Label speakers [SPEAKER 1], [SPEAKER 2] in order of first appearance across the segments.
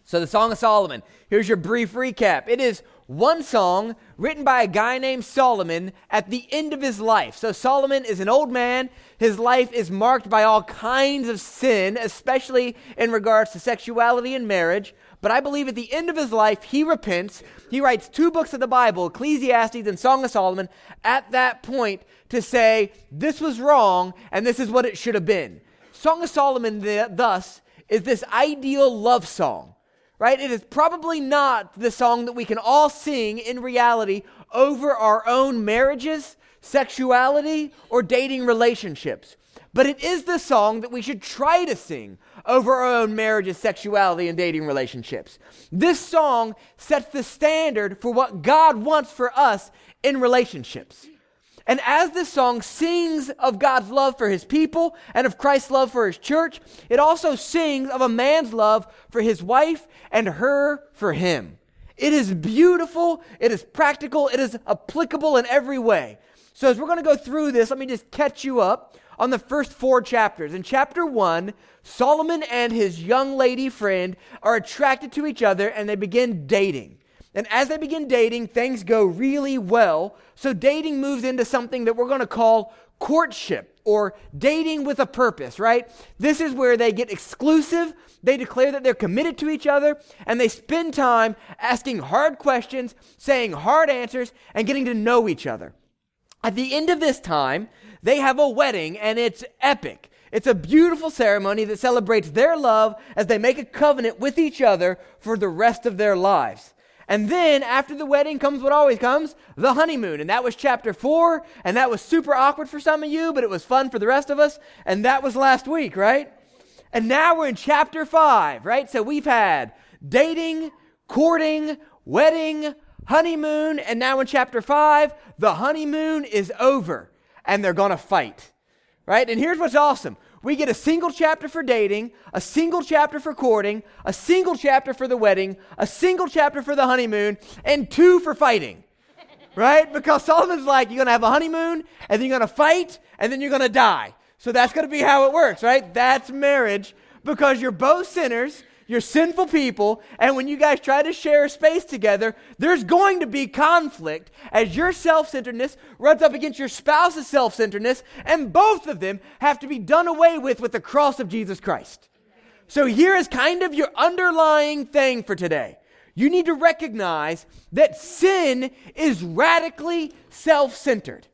[SPEAKER 1] So the Song of Solomon, here's your brief recap. It is one song written by a guy named Solomon at the end of his life. So Solomon is an old man. His life is marked by all kinds of sin, especially in regards to sexuality and marriage. But I believe at the end of his life, he repents. He writes 2 books of the Bible, Ecclesiastes and Song of Solomon, at that point to say, this was wrong and this is what it should have been. Song of Solomon, thus, is this ideal love song. Right? It is probably not the song that we can all sing in reality over our own marriages, sexuality, or dating relationships. But it is the song that we should try to sing over our own marriages, sexuality, and dating relationships. This song sets the standard for what God wants for us in relationships. And as this song sings of God's love for his people and of Christ's love for his church, it also sings of a man's love for his wife and her for him. It is beautiful, it is practical, it is applicable in every way. So as we're going to go through this, let me just catch you up on the first 4 chapters. In chapter 1, Solomon and his young lady friend are attracted to each other and they begin dating. And as they begin dating, things go really well. So dating moves into something that we're going to call courtship or dating with a purpose, right? This is where they get exclusive, they declare that they're committed to each other, and they spend time asking hard questions, saying hard answers, and getting to know each other. At the end of this time, they have a wedding, and it's epic. It's a beautiful ceremony that celebrates their love as they make a covenant with each other for the rest of their lives. And then after the wedding comes what always comes, the honeymoon. And that was chapter 4, and that was super awkward for some of you, but it was fun for the rest of us. And that was last week, right? And now we're in chapter 5, right? So we've had dating, courting, wedding, honeymoon, and now in chapter 5, the honeymoon is over, and they're going to fight, right? And here's what's awesome. We get a single chapter for dating, a single chapter for courting, a single chapter for the wedding, a single chapter for the honeymoon, and 2 for fighting, right? Because Solomon's like, you're going to have a honeymoon, and then you're going to fight, and then you're going to die. So that's going to be how it works, right? That's marriage, because you're both sinners, you're sinful people, and when you guys try to share space together, there's going to be conflict as your self-centeredness runs up against your spouse's self-centeredness, and both of them have to be done away with the cross of Jesus Christ. So here is kind of your underlying thing for today. You need to recognize that sin is radically self-centered.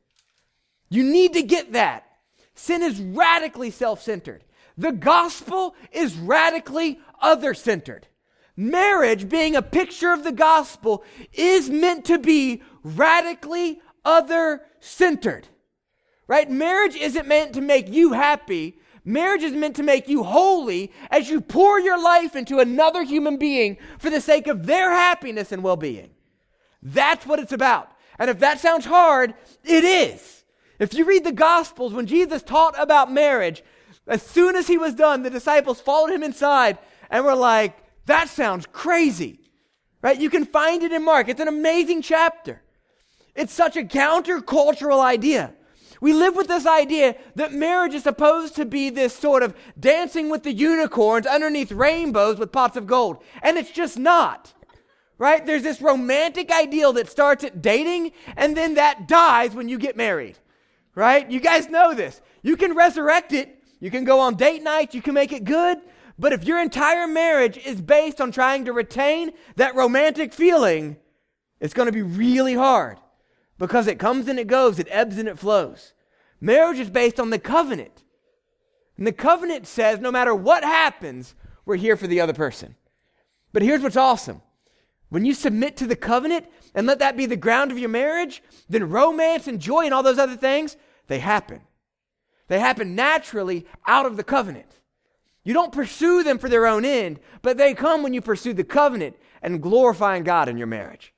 [SPEAKER 1] You need to get that. Sin is radically self-centered. The gospel is radically other-centered. Marriage, being a picture of the gospel, is meant to be radically other-centered. Right? Marriage isn't meant to make you happy. Marriage is meant to make you holy as you pour your life into another human being for the sake of their happiness and well-being. That's what it's about. And if that sounds hard, it is. If you read the Gospels, when Jesus taught about marriage, as soon as he was done, the disciples followed him inside and were like, that sounds crazy, right? You can find it in Mark. It's an amazing chapter. It's such a countercultural idea. We live with this idea that marriage is supposed to be this sort of dancing with the unicorns underneath rainbows with pots of gold. And it's just not, right? There's this romantic ideal that starts at dating and then that dies when you get married, right? You guys know this. You can resurrect it. You can go on date nights, you can make it good, but if your entire marriage is based on trying to retain that romantic feeling, it's going to be really hard because it comes and it goes, it ebbs and it flows. Marriage is based on the covenant. And the covenant says no matter what happens, we're here for the other person. But here's what's awesome. When you submit to the covenant and let that be the ground of your marriage, then romance and joy and all those other things, they happen. They happen naturally out of the covenant. You don't pursue them for their own end, but they come when you pursue the covenant and glorifying God in your marriage.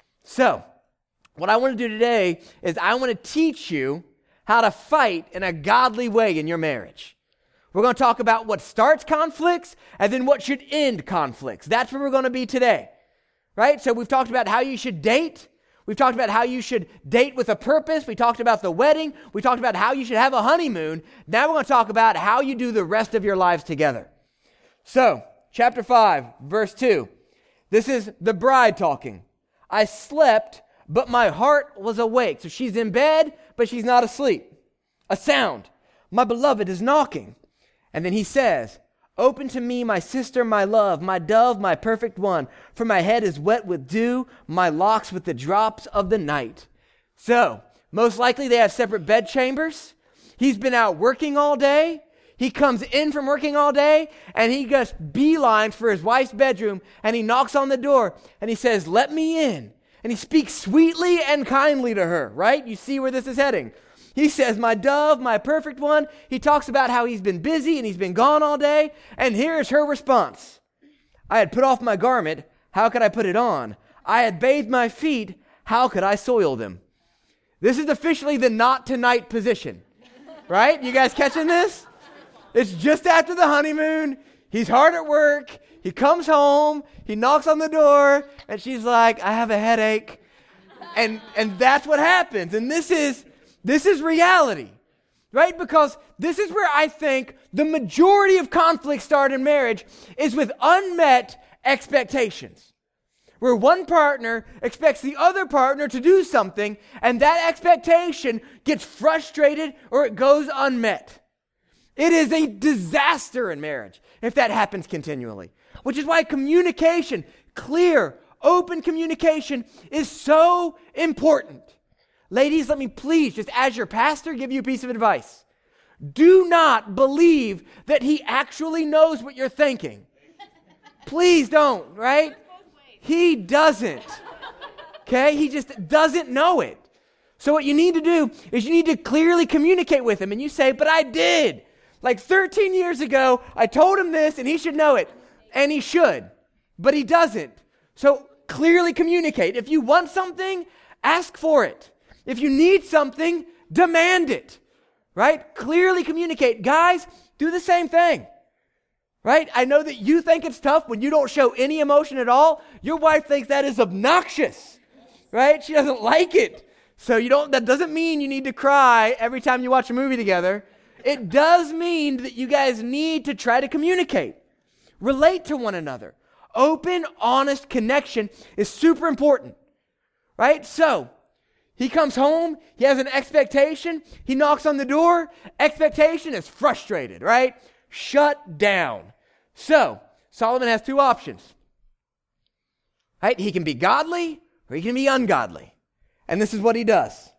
[SPEAKER 1] So, what I want to do today is I want to teach you how to fight in a godly way in your marriage. We're going to talk about what starts conflicts and then what should end conflicts. That's where we're going to be today, right? So we've talked about how you should date. We've talked about how you should date with a purpose. We talked about the wedding. We talked about how you should have a honeymoon. Now we're going to talk about how you do the rest of your lives together. So chapter 5, verse 2. This is the bride talking. I slept, but my heart was awake. So she's in bed, but she's not asleep. A sound. My beloved is knocking. And then he says, open to me, my sister, my love, my dove, my perfect one. For my head is wet with dew, my locks with the drops of the night. So, most likely they have separate bed chambers. He's been out working all day. He comes in from working all day, and he just beelines for his wife's bedroom, and he knocks on the door, and he says, let me in. And he speaks sweetly and kindly to her, right? You see where this is heading. He says, my dove, my perfect one. He talks about how he's been busy and he's been gone all day. And here's her response. I had put off my garment. How could I put it on? I had bathed my feet. How could I soil them? This is officially the not tonight position, right? You guys catching this? It's just after the honeymoon. He's hard at work. He comes home. He knocks on the door. And she's like, I have a headache. And that's what happens. And this is reality, right? Because this is where I think the majority of conflicts start in marriage is with unmet expectations, where one partner expects the other partner to do something, and that expectation gets frustrated or it goes unmet. It is a disaster in marriage if that happens continually, which is why communication, clear, open communication is so important. Ladies, let me please, just as your pastor, give you a piece of advice. Do not believe that he actually knows what you're thinking. Please don't, right? He doesn't. Okay? He just doesn't know it. So what you need to do is you need to clearly communicate with him. And you say, but I did. Like 13 years ago, I told him this and he should know it. And he should. But he doesn't. So clearly communicate. If you want something, ask for it. If you need something, demand it, right? Clearly communicate. Guys, do the same thing, right? I know that you think it's tough when you don't show any emotion at all. Your wife thinks that is obnoxious, right? She doesn't like it. So that doesn't mean you need to cry every time you watch a movie together. It does mean that you guys need to try to communicate, relate to one another. Open, honest connection is super important, right? So, he comes home, he has an expectation, he knocks on the door, expectation is frustrated, right? Shut down. So, Solomon has two options, right? He can be godly or he can be ungodly. And this is what he does.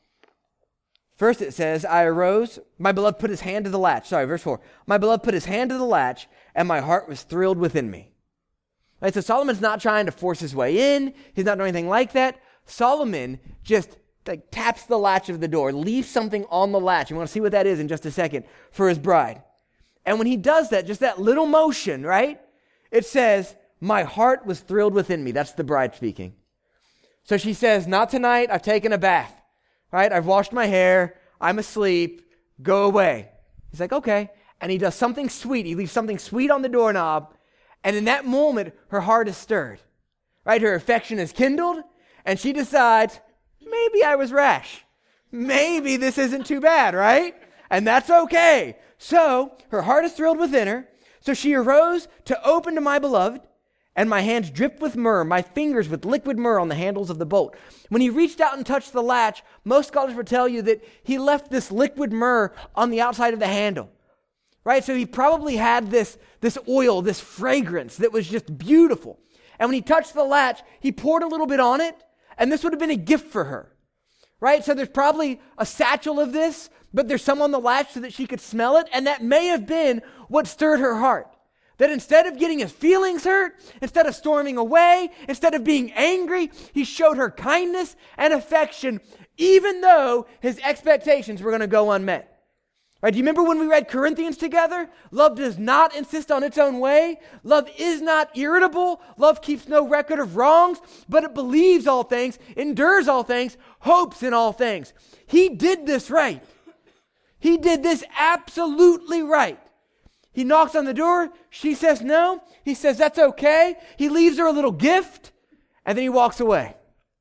[SPEAKER 1] First it says, I arose, my beloved put his hand to the latch. Verse 4. My beloved put his hand to the latch, and my heart was thrilled within me. Right, so Solomon's not trying to force his way in. He's not doing anything like that. Solomon just taps the latch of the door, leaves something on the latch. You want to see what that is in just a second for his bride. And when he does that, just that little motion, right? It says, my heart was thrilled within me. That's the bride speaking. So she says, not tonight. I've taken a bath, right? I've washed my hair. I'm asleep. Go away. He's like, okay. And he does something sweet. He leaves something sweet on the doorknob. And in that moment, her heart is stirred, right? Her affection is kindled. And she decides, maybe I was rash. Maybe this isn't too bad, right? And that's okay. So her heart is thrilled within her. So she arose to open to my beloved, and my hands dripped with myrrh, my fingers with liquid myrrh on the handles of the bolt. When he reached out and touched the latch, most scholars will tell you that he left this liquid myrrh on the outside of the handle, right? So he probably had this oil, this fragrance that was just beautiful. And when he touched the latch, he poured a little bit on it, and this would have been a gift for her, right? So there's probably a satchel of this, but there's some on the latch so that she could smell it, and that may have been what stirred her heart. That instead of getting his feelings hurt, instead of storming away, instead of being angry, he showed her kindness and affection, even though his expectations were going to go unmet. Right? Do you remember when we read Corinthians together? Love does not insist on its own way. Love is not irritable. Love keeps no record of wrongs, but it believes all things, endures all things, hopes in all things. He did this right. He did this absolutely right. He knocks on the door. She says no. He says that's okay. He leaves her a little gift, and then he walks away.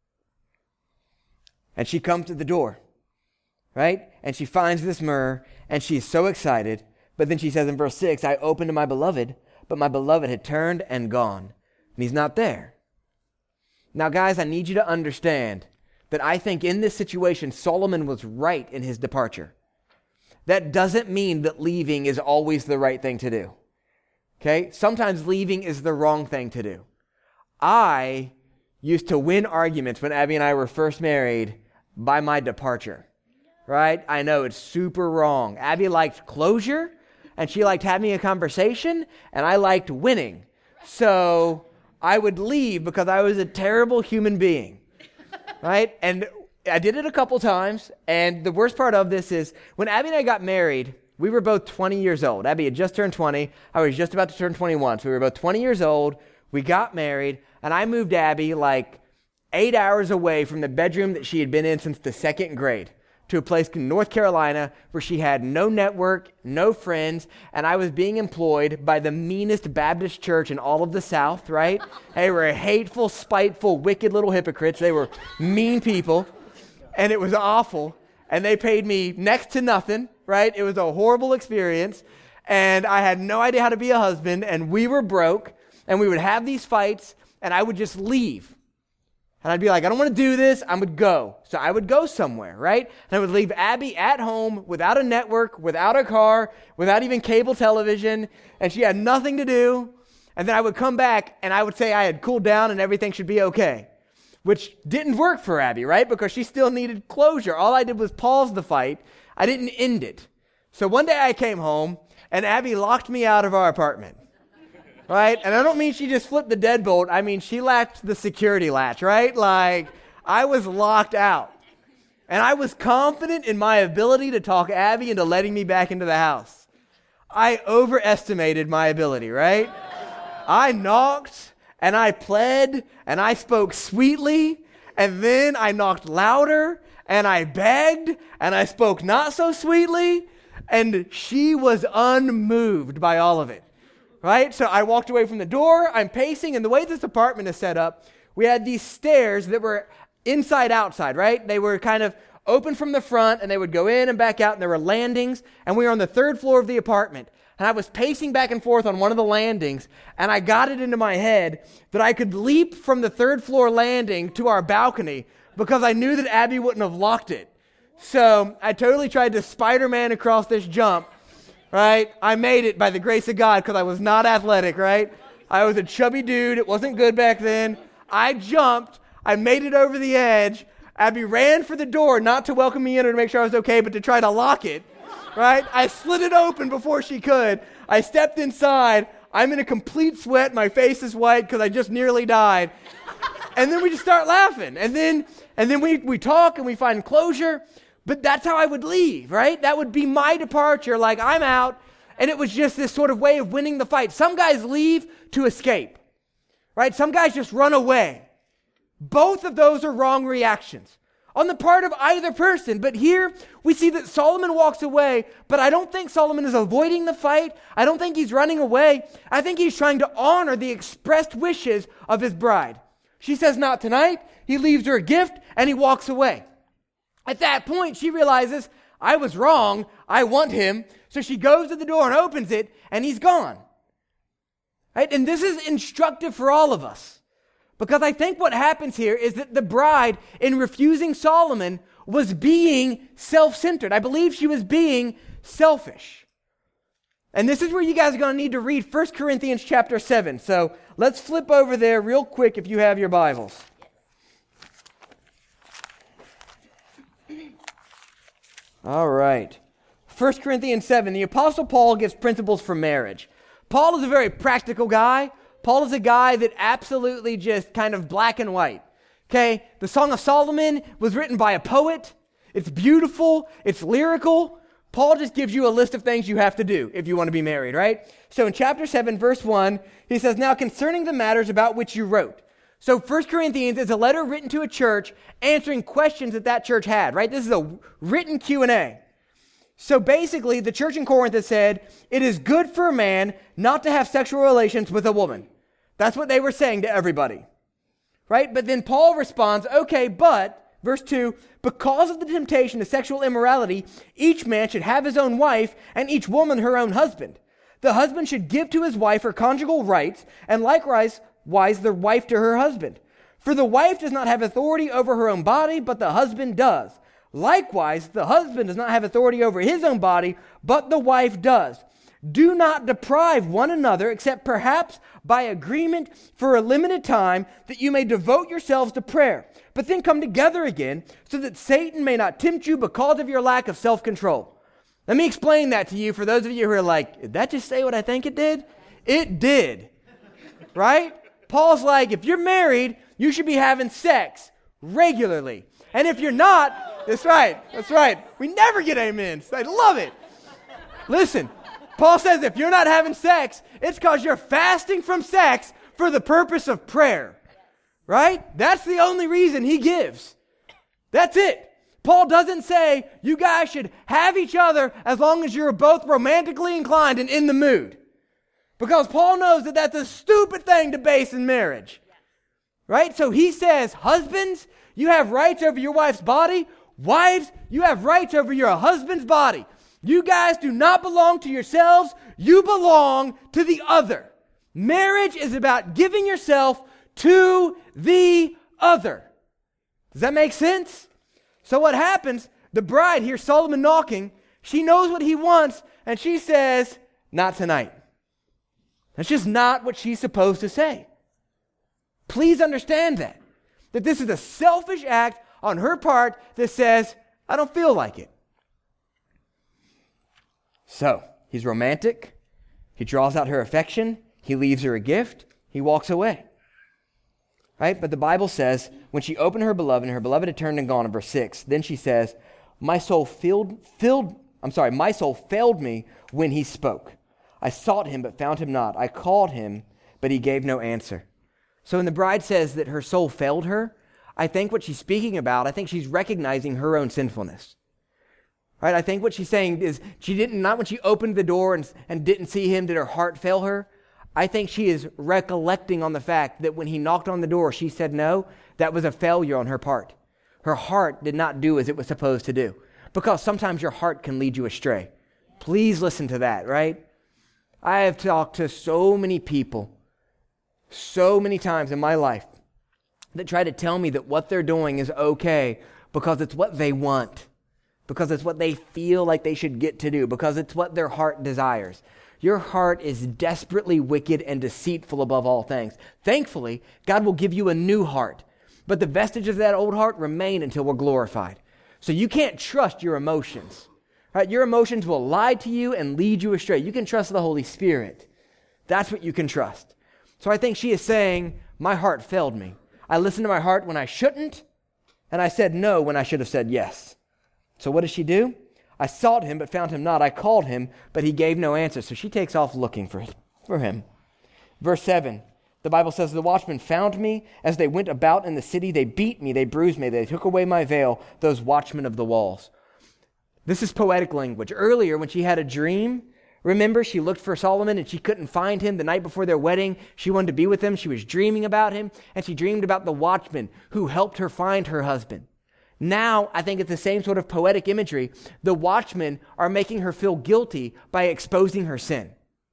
[SPEAKER 1] And she comes to the door, right? And she finds this myrrh, and she's so excited. But then she says in verse 6, I opened to my beloved, but my beloved had turned and gone, and he's not there. Now, guys, I need you to understand that I think in this situation, Solomon was right in his departure. That doesn't mean that leaving is always the right thing to do. Okay? Sometimes leaving is the wrong thing to do. I used to win arguments when Abby and I were first married by my departure. Right? I know it's super wrong. Abby liked closure, and she liked having a conversation, and I liked winning. So I would leave because I was a terrible human being. Right? And I did it a couple times, and the worst part of this is when Abby and I got married, we were both 20 years old. Abby had just turned 20. I was just about to turn 21. So we were both 20 years old. We got married, and I moved Abby like 8 hours away from the bedroom that she had been in since the second grade to a place in North Carolina where she had no network, no friends, and I was being employed by the meanest Baptist church in all of the South, right? They were hateful, spiteful, wicked little hypocrites. They were mean people, and it was awful, and they paid me next to nothing, right? It was a horrible experience, and I had no idea how to be a husband, and we were broke, and we would have these fights, and I would just leave. And I'd be like, I don't want to do this. I would go. So I would go somewhere, right? And I would leave Abby at home without a network, without a car, without even cable television, and she had nothing to do. And then I would come back, and I would say I had cooled down and everything should be okay, which didn't work for Abby, right? Because she still needed closure. All I did was pause the fight. I didn't end it. So one day I came home, and Abby locked me out of our apartment. Right? And I don't mean she just flipped the deadbolt. I mean, she latched the security latch, right? Like, I was locked out. And I was confident in my ability to talk Abby into letting me back into the house. I overestimated my ability, right? I knocked, and I pled, and I spoke sweetly, and then I knocked louder, and I begged, and I spoke not so sweetly, and she was unmoved by all of it. Right? So I walked away from the door, I'm pacing, and the way this apartment is set up, we had these stairs that were inside outside, right? They were kind of open from the front, and they would go in and back out, and there were landings, and we were on the third floor of the apartment. And I was pacing back and forth on one of the landings, and I got it into my head that I could leap from the third floor landing to our balcony because I knew that Abby wouldn't have locked it. So I totally tried to Spider-Man across this jump. Right? I made it by the grace of God because I was not athletic, right? I was a chubby dude. It wasn't good back then. I jumped. I made it over the edge. Abby ran for the door, not to welcome me in or to make sure I was okay, but to try to lock it, right? I slid it open before she could. I stepped inside. I'm in a complete sweat. My face is white because I just nearly died. And then we just start laughing. And then we talk and we find closure. But that's how I would leave, right? That would be my departure, like I'm out. And it was just this sort of way of winning the fight. Some guys leave to escape, right? Some guys just run away. Both of those are wrong reactions on the part of either person. But here we see that Solomon walks away, but I don't think Solomon is avoiding the fight. I don't think he's running away. I think he's trying to honor the expressed wishes of his bride. She says, not tonight. He leaves her a gift and he walks away. At that point, she realizes, I was wrong. I want him. So she goes to the door and opens it, and he's gone. Right? And this is instructive for all of us. Because I think what happens here is that the bride, in refusing Solomon, was being self-centered. I believe she was being selfish. And this is where you guys are going to need to read 1 Corinthians chapter 7. So let's flip over there real quick if you have your Bibles. All right. 1 Corinthians 7, the Apostle Paul gives principles for marriage. Paul is a very practical guy. Paul is a guy that absolutely just kind of black and white. Okay? The Song of Solomon was written by a poet. It's beautiful. It's lyrical. Paul just gives you a list of things you have to do if you want to be married, right? So in chapter 7, verse 1, he says, now concerning the matters about which you wrote. So 1 Corinthians is a letter written to a church answering questions that church had, right? This is a written Q&A. So basically, the church in Corinth has said, it is good for a man not to have sexual relations with a woman. That's what they were saying to everybody, right? But then Paul responds, okay, but, verse 2, because of the temptation to sexual immorality, each man should have his own wife and each woman her own husband. The husband should give to his wife her conjugal rights, and likewise the wife to her husband. For the wife does not have authority over her own body, but the husband does. Likewise, the husband does not have authority over his own body, but the wife does. Do not deprive one another, except perhaps by agreement for a limited time, that you may devote yourselves to prayer. But then come together again, so that Satan may not tempt you because of your lack of self-control. Let me explain that to you for those of you who are like, did that just say what I think it did? It did. Right? Paul's like, if you're married, you should be having sex regularly. And if you're not, that's right. We never get amens. I love it. Listen, Paul says if you're not having sex, it's because you're fasting from sex for the purpose of prayer. Right? That's the only reason he gives. That's it. Paul doesn't say you guys should have each other as long as you're both romantically inclined and in the mood. Because Paul knows that that's a stupid thing to base in marriage. Right? So he says, husbands, you have rights over your wife's body. Wives, you have rights over your husband's body. You guys do not belong to yourselves. You belong to the other. Marriage is about giving yourself to the other. Does that make sense? So what happens, the bride hears Solomon knocking, she knows what he wants, and she says, not tonight. That's just not what she's supposed to say. Please understand that this is a selfish act on her part that says, I don't feel like it. So, he's romantic, he draws out her affection, he leaves her a gift, he walks away. Right? But the Bible says, when she opened her beloved, and her beloved had turned and gone, in verse 6, then she says, my soul failed me when he spoke. I sought him, but found him not. I called him, but he gave no answer. So when the bride says that her soul failed her, I think what she's speaking about, I think she's recognizing her own sinfulness. Right? I think what she's saying is not when she opened the door and didn't see him, did her heart fail her. I think she is recollecting on the fact that when he knocked on the door, she said no. That was a failure on her part. Her heart did not do as it was supposed to do. Because sometimes your heart can lead you astray. Please listen to that, right? I have talked to so many people, so many times in my life, that try to tell me that what they're doing is okay because it's what they want, because it's what they feel like they should get to do, because it's what their heart desires. Your heart is desperately wicked and deceitful above all things. Thankfully, God will give you a new heart, but the vestiges of that old heart remain until we're glorified. So you can't trust your emotions. Right? Your emotions will lie to you and lead you astray. You can trust the Holy Spirit. That's what you can trust. So I think she is saying, my heart failed me. I listened to my heart when I shouldn't, and I said no when I should have said yes. So what does she do? I sought him, but found him not. I called him, but he gave no answer. So she takes off looking for him. Verse 7, the Bible says, the watchmen found me. As they went about in the city, they beat me, they bruised me, they took away my veil, those watchmen of the walls. This is poetic language. Earlier, when she had a dream, remember, she looked for Solomon and she couldn't find him the night before their wedding. She wanted to be with him. She was dreaming about him, and she dreamed about the watchmen who helped her find her husband. Now, I think it's the same sort of poetic imagery. The watchmen are making her feel guilty by exposing her sin.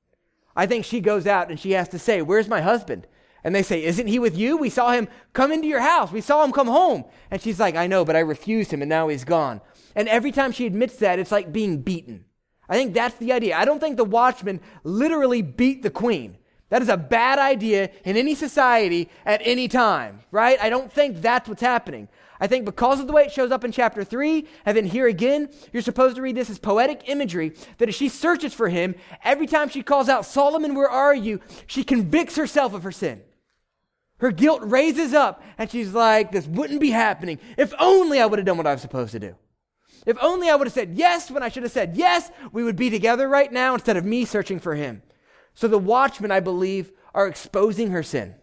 [SPEAKER 1] I think she goes out and she has to say, where's my husband? And they say, isn't he with you? We saw him come into your house. We saw him come home. And she's like, I know, but I refused him and now he's gone. And every time she admits that, it's like being beaten. I think that's the idea. I don't think the watchmen literally beat the queen. That is a bad idea in any society at any time, right? I don't think that's what's happening. I think because of the way it shows up in chapter 3, and then here again, you're supposed to read this as poetic imagery, that as she searches for him, every time she calls out, Solomon, where are you? She convicts herself of her sin. Her guilt raises up, and she's like, this wouldn't be happening. If only I would have done what I was supposed to do. If only I would have said yes when I should have said yes, we would be together right now instead of me searching for him. So the watchmen, I believe, are exposing her sin.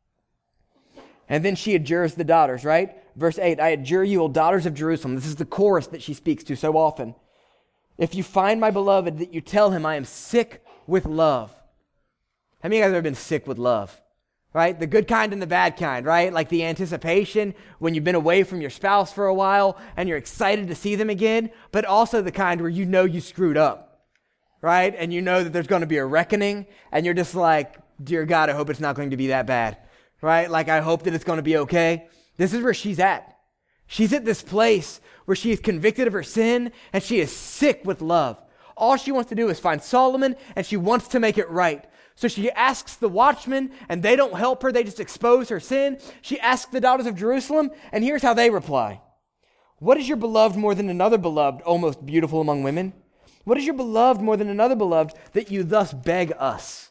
[SPEAKER 1] And then she adjures the daughters, right? Verse 8, I adjure you, O daughters of Jerusalem. This is the chorus that she speaks to so often. If you find my beloved, that you tell him I am sick with love. How many of you guys have ever been sick with love? Right? The good kind and the bad kind, right? Like the anticipation when you've been away from your spouse for a while and you're excited to see them again, but also the kind where you know you screwed up. right? And you know that there's going to be a reckoning, and you're just like, dear God, I hope it's not going to be that bad, right? Like, I hope that it's going to be okay. This is where she's at. She's at this place where she is convicted of her sin, and she is sick with love. All she wants to do is find Solomon, and she wants to make it right. So she asks the watchmen, and they don't help her. They just expose her sin. She asks the daughters of Jerusalem, and here's how they reply. What is your beloved more than another beloved, O most beautiful among women? What is your beloved more than another beloved that you thus beg us?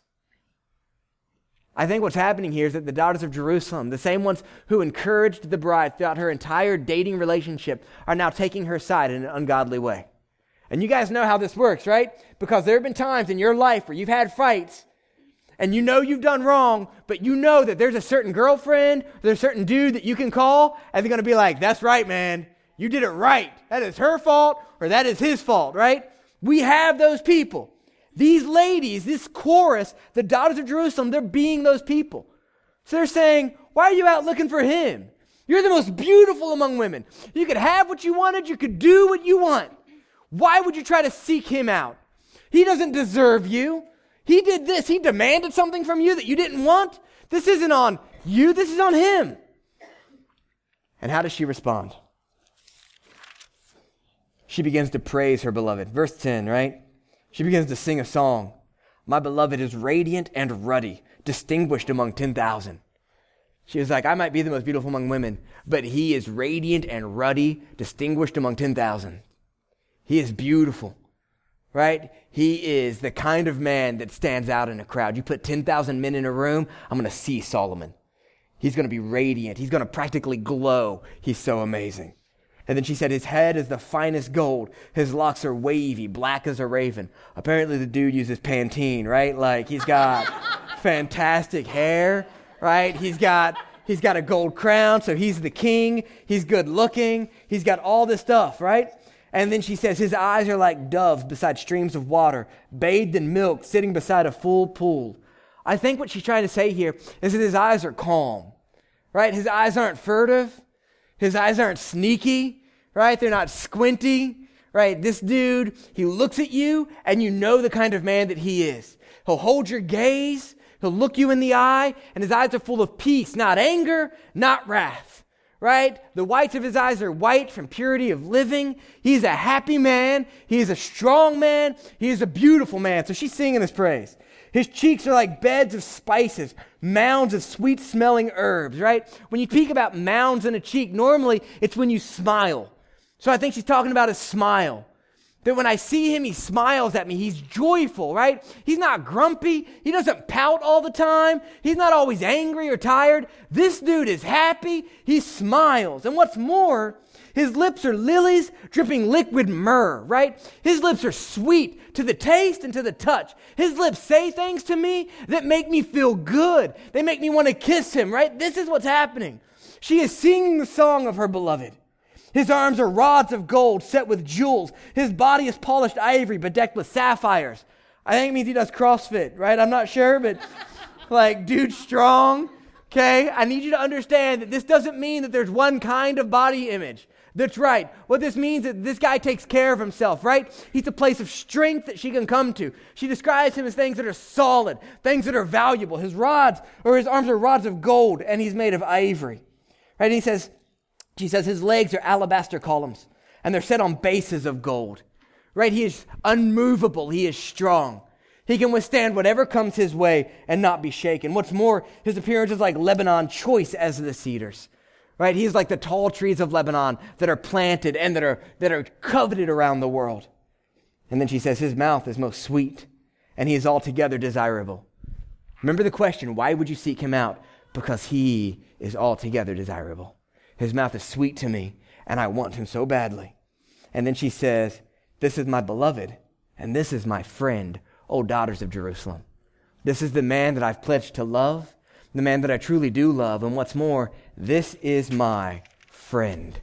[SPEAKER 1] I think what's happening here is that the daughters of Jerusalem, the same ones who encouraged the bride throughout her entire dating relationship, are now taking her side in an ungodly way. And you guys know how this works, right? Because there have been times in your life where you've had fights, and you know you've done wrong, but you know that there's a certain girlfriend, there's a certain dude that you can call, and they're going to be like, that's right, man. You did it right. That is her fault, or that is his fault, right? We have those people. These ladies, this chorus, the daughters of Jerusalem, they're being those people. So they're saying, why are you out looking for him? You're the most beautiful among women. You could have what you wanted. You could do what you want. Why would you try to seek him out? He doesn't deserve you. He did this. He demanded something from you that you didn't want. This isn't on you. This is on him. And how does she respond? She begins to praise her beloved. Verse 10, right? She begins to sing a song. My beloved is radiant and ruddy, distinguished among 10,000. She was like, I might be the most beautiful among women, but he is radiant and ruddy, distinguished among 10,000. He is beautiful, right? He is the kind of man that stands out in a crowd. You put 10,000 men in a room, I'm going to see Solomon. He's going to be radiant. He's going to practically glow. He's so amazing. And then she said, his head is the finest gold. His locks are wavy, black as a raven. Apparently the dude uses Pantene, right? Like he's got fantastic hair, right? He's got a gold crown, so he's the king. He's good looking. He's got all this stuff, right? And then she says, his eyes are like doves beside streams of water, bathed in milk, sitting beside a full pool. I think what she's trying to say here is that his eyes are calm, right? His eyes aren't furtive. His eyes aren't sneaky, right? They're not squinty, right? This dude, he looks at you and you know the kind of man that he is. He'll hold your gaze. He'll look you in the eye, and his eyes are full of peace, not anger, not wrath, right? The whites of his eyes are white from purity of living. He's a happy man. He is a strong man. He is a beautiful man. So she's singing his praise. His cheeks are like beds of spices, mounds of sweet-smelling herbs, right? When you speak about mounds in a cheek, normally it's when you smile. So I think she's talking about his smile. That when I see him, he smiles at me. He's joyful, right? He's not grumpy. He doesn't pout all the time. He's not always angry or tired. This dude is happy. He smiles. And what's more, his lips are lilies dripping liquid myrrh, right? His lips are sweet to the taste and to the touch. His lips say things to me that make me feel good. They make me want to kiss him, right? This is what's happening. She is singing the song of her beloved. His arms are rods of gold set with jewels. His body is polished ivory bedecked with sapphires. I think it means he does CrossFit, right? I'm not sure, but like, dude, strong. Okay? I need you to understand that this doesn't mean that there's one kind of body image. That's right. What this means is that this guy takes care of himself, right? He's a place of strength that she can come to. She describes him as things that are solid, things that are valuable. His arms are rods of gold, and he's made of ivory. Right? And she says his legs are alabaster columns, and they're set on bases of gold. Right? He is unmovable. He is strong. He can withstand whatever comes his way and not be shaken. What's more, his appearance is like Lebanon, choice as the cedars. Right? He's like the tall trees of Lebanon that are planted and that are coveted around the world. And then she says his mouth is most sweet and he is altogether desirable. Remember the question, why would you seek him out? Because he is altogether desirable. His mouth is sweet to me and I want him so badly. And then she says, this is my beloved and this is my friend, O daughters of Jerusalem. This is the man that I've pledged to love, the man that I truly do love. And what's more, this is my friend.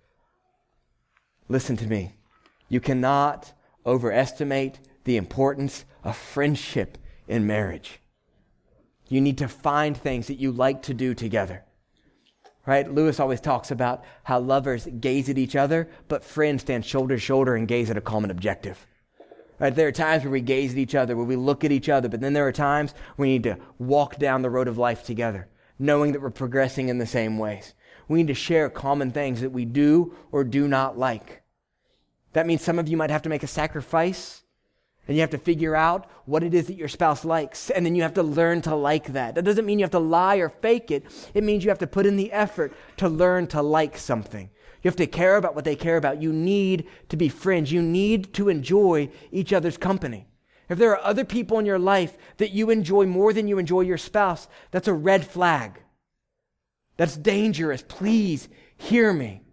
[SPEAKER 1] Listen to me. You cannot overestimate the importance of friendship in marriage. You need to find things that you like to do together. Right? Lewis always talks about how lovers gaze at each other, but friends stand shoulder to shoulder and gaze at a common objective. Right? There are times where we gaze at each other, where we look at each other, but then there are times we need to walk down the road of life together, knowing that we're progressing in the same ways. We need to share common things that we do or do not like. That means some of you might have to make a sacrifice, and you have to figure out what it is that your spouse likes, and then you have to learn to like that. That doesn't mean you have to lie or fake it. It means you have to put in the effort to learn to like something. You have to care about what they care about. You need to be friends. You need to enjoy each other's company. If there are other people in your life that you enjoy more than you enjoy your spouse, that's a red flag. That's dangerous. Please hear me.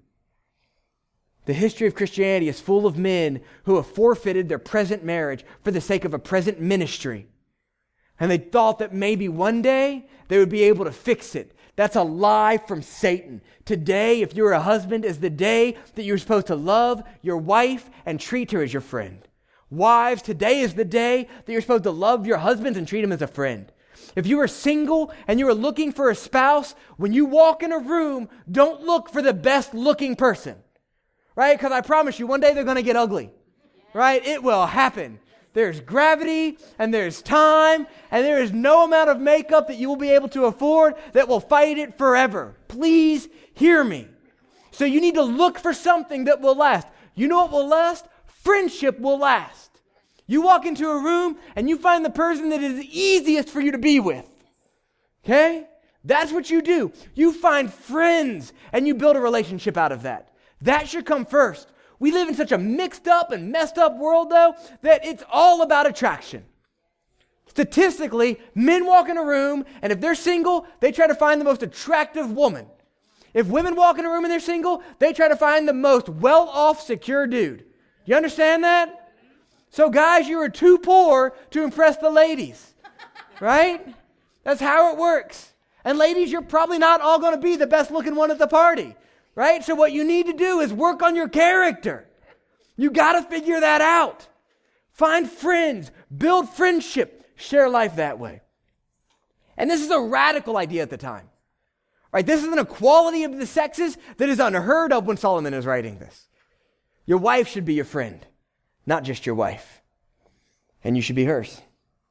[SPEAKER 1] The history of Christianity is full of men who have forfeited their present marriage for the sake of a present ministry. And they thought that maybe one day they would be able to fix it. That's a lie from Satan. Today, if you're a husband, is the day that you're supposed to love your wife and treat her as your friend. Wives, today is the day that you're supposed to love your husbands and treat him as a friend. If you are single and you are looking for a spouse, when you walk in a room, don't look for the best looking person. Right? Because I promise you, one day they're going to get ugly. Right? It will happen. There's gravity, and there's time, and there is no amount of makeup that you will be able to afford that will fight it forever. Please hear me. So you need to look for something that will last. You know what will last? Friendship will last. You walk into a room, and you find the person that is easiest for you to be with. Okay? That's what you do. You find friends, and you build a relationship out of that. That should come first. We live in such a mixed up and messed up world, though, that it's all about attraction. Statistically, men walk in a room, and if they're single, they try to find the most attractive woman. If women walk in a room and they're single, they try to find the most well-off, secure dude. You understand that? So guys, you are too poor to impress the ladies, right? That's how it works. And ladies, you're probably not all going to be the best-looking one at the party. Right? So what you need to do is work on your character. You got to figure that out. Find friends, build friendship, share life that way. And this is a radical idea at the time. Right? This is an equality of the sexes that is unheard of when Solomon is writing this. Your wife should be your friend, not just your wife. And you should be hers.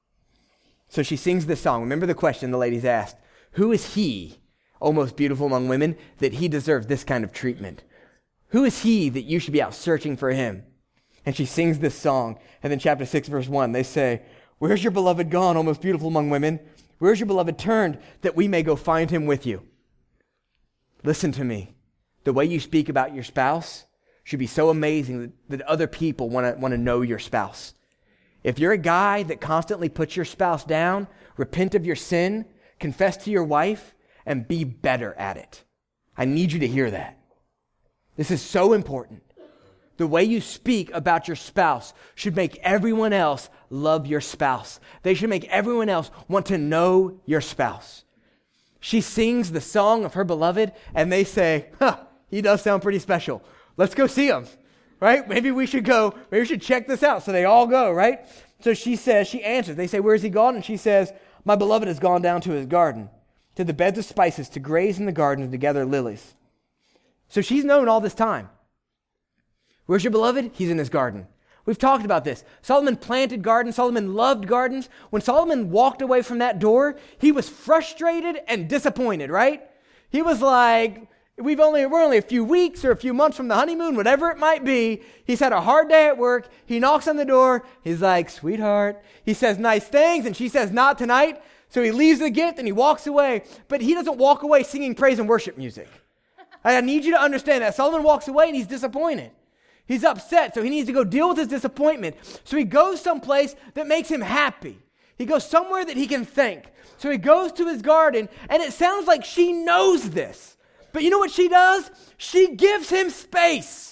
[SPEAKER 1] So she sings this song. Remember the question the ladies asked. Who is he? O most beautiful among women, that he deserves this kind of treatment. Who is he that you should be out searching for him? And she sings this song. And then chapter 6, verse 1, they say, where's your beloved gone, O most beautiful among women? Where's your beloved turned, that we may go find him with you? Listen to me. The way you speak about your spouse should be so amazing that other people want to know your spouse. If you're a guy that constantly puts your spouse down, repent of your sin, confess to your wife, and be better at it. I need you to hear that. This is so important. The way you speak about your spouse should make everyone else love your spouse. They should make everyone else want to know your spouse. She sings the song of her beloved, and they say, he does sound pretty special. Let's go see him, right? Maybe we should check this out. So they all go, right? So she answers. They say, where's he gone? And she says, my beloved has gone down to his garden, to the beds of spices, to graze in the garden and to gather lilies. So she's known all this time. Where's your beloved? He's in his garden. We've talked about this. Solomon planted gardens. Solomon loved gardens. When Solomon walked away from that door, he was frustrated and disappointed, right? He was like, we're only a few weeks or a few months from the honeymoon, whatever it might be. He's had a hard day at work. He knocks on the door. He's like, sweetheart. He says nice things, and she says, not tonight. So he leaves the gift and he walks away, but he doesn't walk away singing praise and worship music. I need you to understand that. Solomon walks away and he's disappointed. He's upset, so he needs to go deal with his disappointment. So he goes someplace that makes him happy. He goes somewhere that he can think. So he goes to his garden, and it sounds like she knows this. But you know what she does? She gives him space.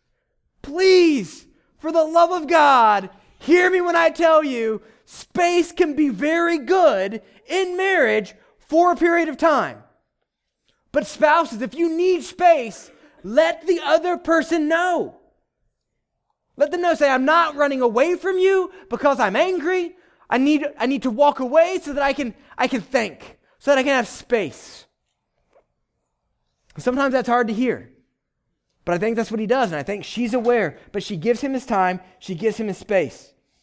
[SPEAKER 1] Please, for the love of God, hear me when I tell you, space can be very good in marriage for a period of time. But spouses, if you need space, let the other person know. Let them know, say, I'm not running away from you because I'm angry. I need to walk away so that I can think, so that I can have space. Sometimes that's hard to hear. But I think that's what he does, and I think she's aware. But she gives him his time. She gives him his space.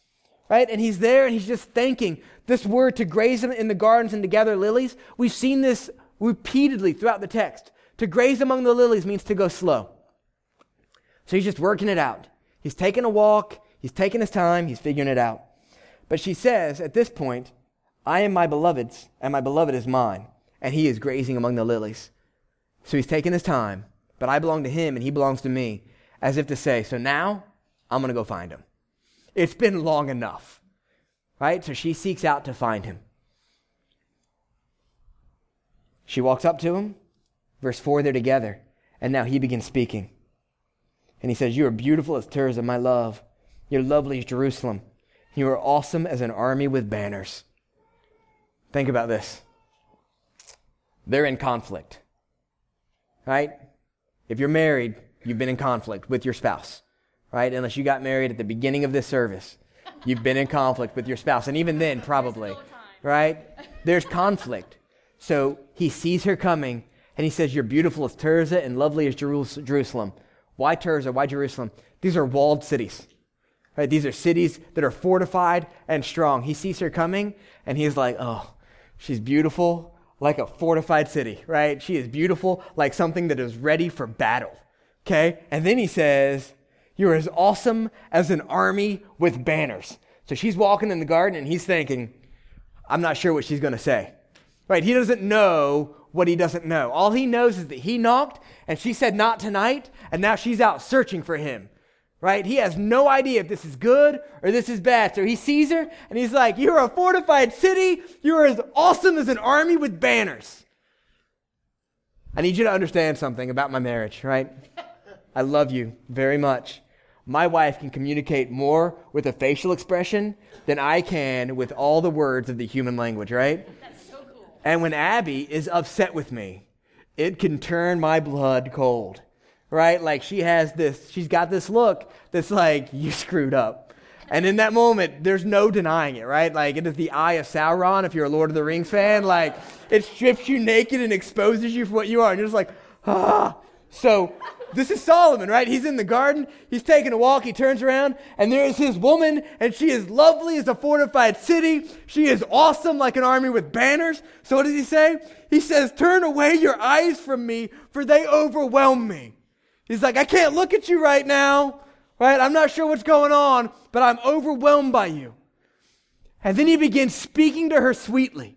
[SPEAKER 1] right? And he's there and he's just thinking. This word to graze them in the gardens and to gather lilies, we've seen this repeatedly throughout the text. To graze among the lilies means to go slow. So he's just working it out. He's taking a walk. He's taking his time. He's figuring it out. But she says at this point, I am my beloved's and my beloved is mine. And he is grazing among the lilies. So he's taking his time, but I belong to him and he belongs to me. As if to say, so now I'm going to go find him. It's been long enough. Right? So she seeks out to find him. She walks up to him. Verse 4, they're together. And now he begins speaking. And he says, you are beautiful as Tirzah, my love. You're lovely as Jerusalem. You are awesome as an army with banners. Think about this. They're in conflict. Right? If you're married, you've been in conflict with your spouse. Right? Unless you got married at the beginning of this service. You've been in conflict with your spouse. And even then, probably. Right? There's conflict. So he sees her coming, and he says, you're beautiful as Tirzah and lovely as Jerusalem. Why Tirzah? Why Jerusalem? These are walled cities. Right? These are cities that are fortified and strong. He sees her coming, and he's like, oh, she's beautiful like a fortified city, right? She is beautiful like something that is ready for battle. Okay? And then he says, you're as awesome as an army with banners. So she's walking in the garden, and he's thinking, I'm not sure what she's going to say. Right? He doesn't know what he doesn't know. All he knows is that he knocked, and she said, not tonight, and now she's out searching for him. Right? He has no idea if this is good or this is bad. So he sees her, and he's like, you're a fortified city. You're as awesome as an army with banners. I need you to understand something about my marriage, right? I love you very much. My wife can communicate more with a facial expression than I can with all the words of the human language, right?
[SPEAKER 2] That's so cool.
[SPEAKER 1] And when Abby is upset with me, it can turn my blood cold, right? Like she's got this look that's like, you screwed up. And in that moment, there's no denying it, right? Like it is the eye of Sauron if you're a Lord of the Rings fan. Like it strips you naked and exposes you for what you are. And you're just like, ah. So this is Solomon, right? He's in the garden. He's taking a walk. He turns around, and there is his woman, and she is lovely as a fortified city. She is awesome like an army with banners. So what does he say? He says, turn away your eyes from me, for they overwhelm me. He's like, I can't look at you right now, right? I'm not sure what's going on, but I'm overwhelmed by you. And then he begins speaking to her sweetly.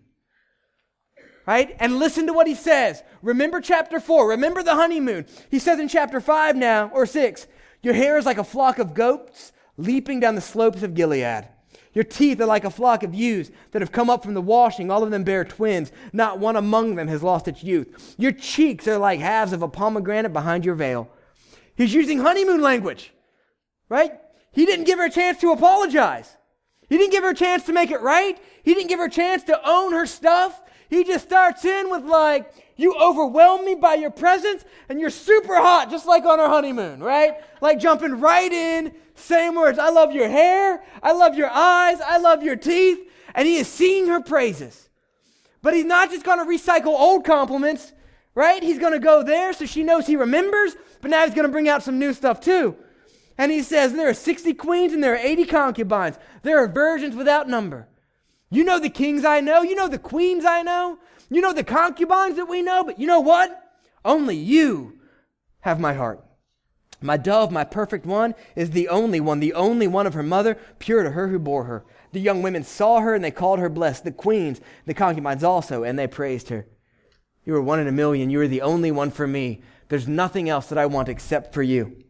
[SPEAKER 1] Right? And listen to what he says. Remember chapter 4. Remember the honeymoon. He says in chapter 5 now, or 6, your hair is like a flock of goats leaping down the slopes of Gilead. Your teeth are like a flock of ewes that have come up from the washing. All of them bear twins. Not one among them has lost its youth. Your cheeks are like halves of a pomegranate behind your veil. He's using honeymoon language. Right? He didn't give her a chance to apologize. He didn't give her a chance to make it right. He didn't give her a chance to own her stuff. He just starts in with like, you overwhelm me by your presence, and you're super hot, just like on our honeymoon, right? Like jumping right in, same words. I love your hair. I love your eyes. I love your teeth. And he is singing her praises. But he's not just going to recycle old compliments, right? He's going to go there so she knows he remembers, but now he's going to bring out some new stuff too. And he says, there are 60 queens and there are 80 concubines. There are virgins without number. You know the kings I know. You know the queens I know. You know the concubines that we know. But you know what? Only you have my heart. My dove, my perfect one, is the only one of her mother, pure to her who bore her. The young women saw her and they called her blessed. The queens, the concubines also, and they praised her. You are one in a million. You are the only one for me. There's nothing else that I want except for you.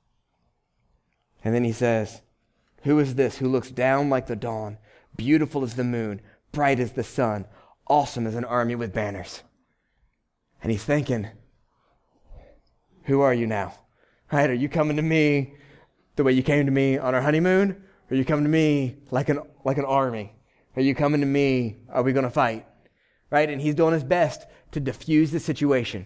[SPEAKER 1] And then he says, who is this who looks down like the dawn? Beautiful as the moon, bright as the sun, awesome as an army with banners. And he's thinking, who are you now? Right? Are you coming to me the way you came to me on our honeymoon? Or are you coming to me like an army? Are you coming to me? Are we going to fight? Right? And he's doing his best to diffuse the situation.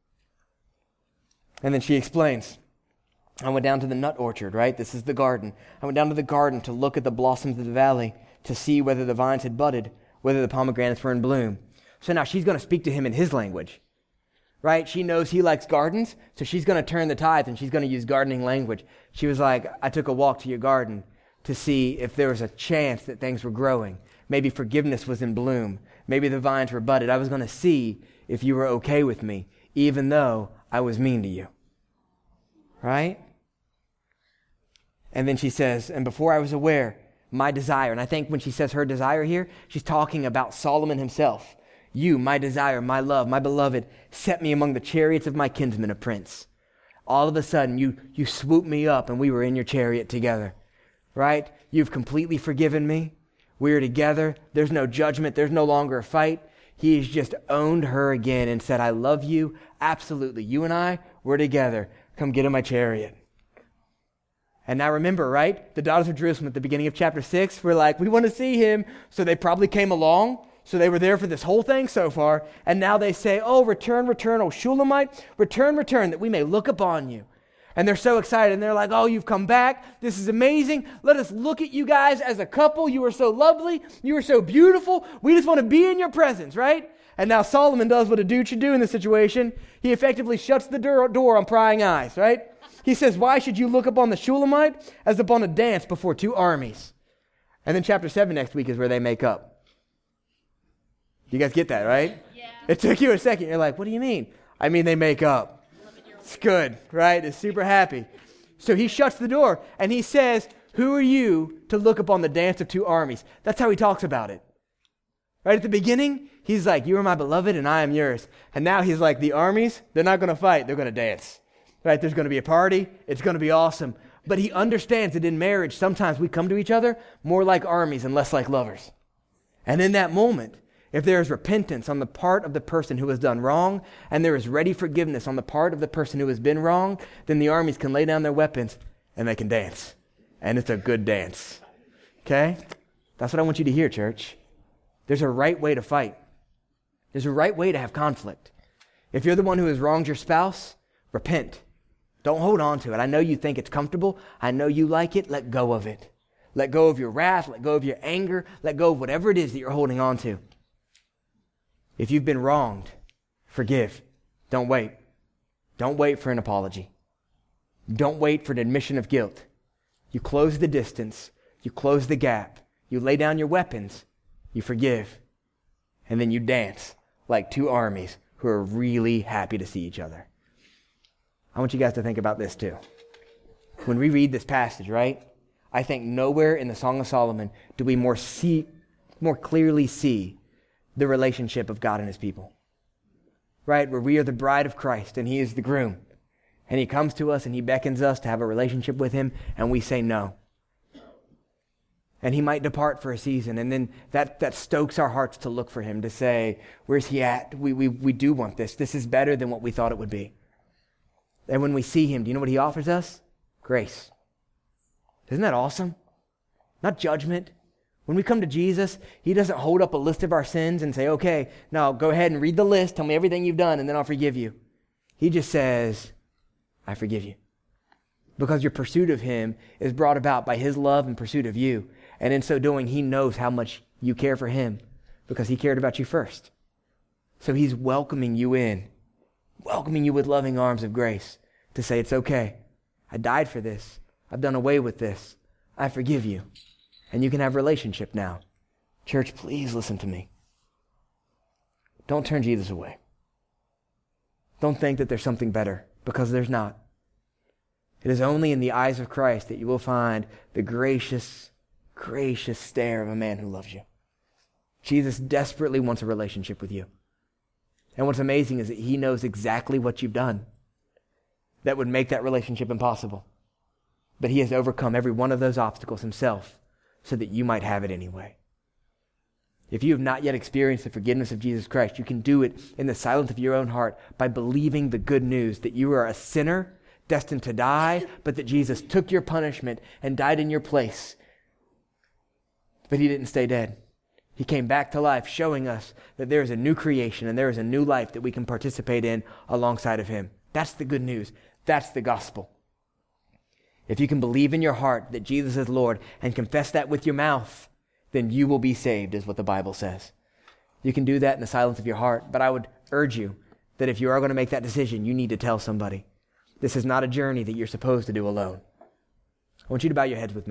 [SPEAKER 1] And then she explains, I went down to the nut orchard, right? This is the garden. I went down to the garden to look at the blossoms of the valley, to see whether the vines had budded, whether the pomegranates were in bloom. So now she's going to speak to him in his language, right? She knows he likes gardens, so she's going to turn the tide and she's going to use gardening language. She was like, I took a walk to your garden. to see if there was a chance that things were growing. Maybe forgiveness was in bloom. Maybe the vines were budded. I was going to see if you were okay with me, even though I was mean to you. Right? And then she says, and before I was aware, my desire, and I think when she says her desire here, she's talking about Solomon himself. You, my desire, my love, my beloved, set me among the chariots of my kinsman, a prince. All of a sudden, you swooped me up and we were in your chariot together. Right? You've completely forgiven me. We're together. There's no judgment. There's no longer a fight. He's just owned her again and said, I love you. Absolutely. You and I, we're together. Come get in my chariot. And now remember, right? The daughters of Jerusalem at the beginning of chapter 6 were like, we want to see him. So they probably came along. So they were there for this whole thing so far. And now they say, oh, return, return, O Shulamite. Return, return, that we may look upon you. And they're so excited. And they're like, oh, you've come back. This is amazing. Let us look at you guys as a couple. You are so lovely. You are so beautiful. We just want to be in your presence, right? And now Solomon does what a dude should do in this situation. He effectively shuts the door on prying eyes, right? He says, why should you look upon the Shulamite as upon a dance before two armies? And then chapter 7 next week is where they make up. You guys get that, right?
[SPEAKER 2] Yeah.
[SPEAKER 1] It took you a second. You're like, what do you mean? I mean, they make up. It's good, right? It's super happy. So he shuts the door and he says, who are you to look upon the dance of two armies? That's how he talks about it. Right at the beginning, he's like, you are my beloved and I am yours. And now he's like, the armies, they're not going to fight. They're going to dance. Right? There's going to be a party. It's going to be awesome. But he understands that in marriage, sometimes we come to each other more like armies and less like lovers. And in that moment, if there is repentance on the part of the person who has done wrong, and there is ready forgiveness on the part of the person who has been wrong, then the armies can lay down their weapons and they can dance. And it's a good dance. Okay? That's what I want you to hear, church. There's a right way to fight. There's a right way to have conflict. If you're the one who has wronged your spouse, repent. Don't hold on to it. I know you think it's comfortable. I know you like it. Let go of it. Let go of your wrath. Let go of your anger. Let go of whatever it is that you're holding on to. If you've been wronged, forgive. Don't wait. Don't wait for an apology. Don't wait for an admission of guilt. You close the distance. You close the gap. You lay down your weapons. You forgive. And then you dance like two armies who are really happy to see each other. I want you guys to think about this too. When we read this passage, right? I think nowhere in the Song of Solomon do we more clearly see the relationship of God and his people. Right? Where we are the bride of Christ and he is the groom. And he comes to us and he beckons us to have a relationship with him and we say no. And he might depart for a season and then that stokes our hearts to look for him, to say, where's he at? We do want this. This is better than what we thought it would be. And when we see him, do you know what he offers us? Grace. Isn't that awesome? Not judgment. When we come to Jesus, he doesn't hold up a list of our sins and say, okay, now go ahead and read the list, tell me everything you've done, and then I'll forgive you. He just says, I forgive you. Because your pursuit of him is brought about by his love and pursuit of you. And in so doing, he knows how much you care for him because he cared about you first. So he's welcoming you in, welcoming you with loving arms of grace to say, it's okay. I died for this. I've done away with this. I forgive you. And you can have a relationship now. Church, please listen to me. Don't turn Jesus away. Don't think that there's something better, because there's not. It is only in the eyes of Christ that you will find the gracious, gracious stare of a man who loves you. Jesus desperately wants a relationship with you. And what's amazing is that he knows exactly what you've done that would make that relationship impossible. But he has overcome every one of those obstacles himself so that you might have it anyway. If you have not yet experienced the forgiveness of Jesus Christ, you can do it in the silence of your own heart by believing the good news that you are a sinner destined to die, but that Jesus took your punishment and died in your place. But he didn't stay dead. He came back to life, showing us that there is a new creation and there is a new life that we can participate in alongside of him. That's the good news. That's the gospel. If you can believe in your heart that Jesus is Lord and confess that with your mouth, then you will be saved, is what the Bible says. You can do that in the silence of your heart, but I would urge you that if you are going to make that decision, you need to tell somebody. This is not a journey that you're supposed to do alone. I want you to bow your heads with me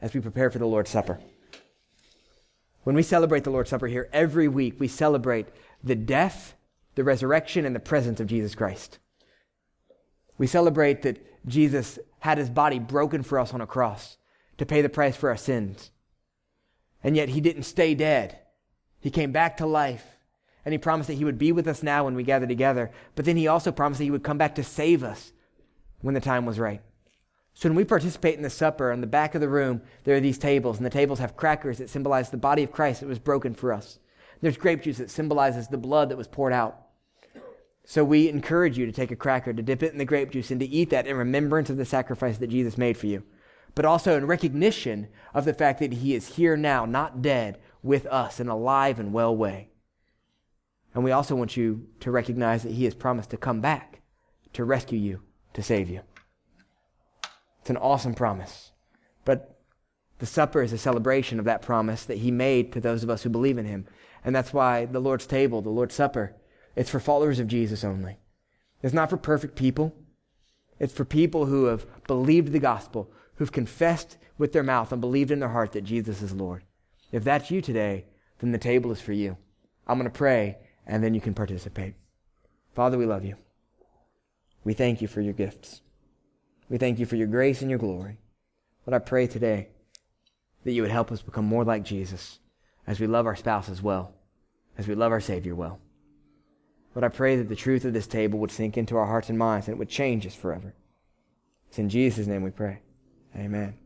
[SPEAKER 1] as we prepare for the Lord's Supper. When we celebrate the Lord's Supper here every week, we celebrate the death, the resurrection, and the presence of Jesus Christ. We celebrate that Jesus had his body broken for us on a cross to pay the price for our sins. And yet he didn't stay dead. He came back to life, and he promised that he would be with us now when we gather together. But then he also promised that he would come back to save us when the time was right. So when we participate in the supper, on the back of the room, there are these tables, and the tables have crackers that symbolize the body of Christ that was broken for us. There's grape juice that symbolizes the blood that was poured out. So we encourage you to take a cracker, to dip it in the grape juice, and to eat that in remembrance of the sacrifice that Jesus made for you, but also in recognition of the fact that he is here now, not dead, with us in a alive and well way. And we also want you to recognize that he has promised to come back to rescue you, to save you. It's an awesome promise. But the supper is a celebration of that promise that he made to those of us who believe in him. And that's why the Lord's table, the Lord's Supper, it's for followers of Jesus only. It's not for perfect people. It's for people who have believed the gospel, who've confessed with their mouth and believed in their heart that Jesus is Lord. If that's you today, then the table is for you. I'm going to pray, and then you can participate. Father, we love you. We thank you for your gifts. We thank you for your grace and your glory. Lord, I pray today that you would help us become more like Jesus as we love our spouses well, as we love our Savior well. Lord, I pray that the truth of this table would sink into our hearts and minds and it would change us forever. It's in Jesus' name we pray. Amen.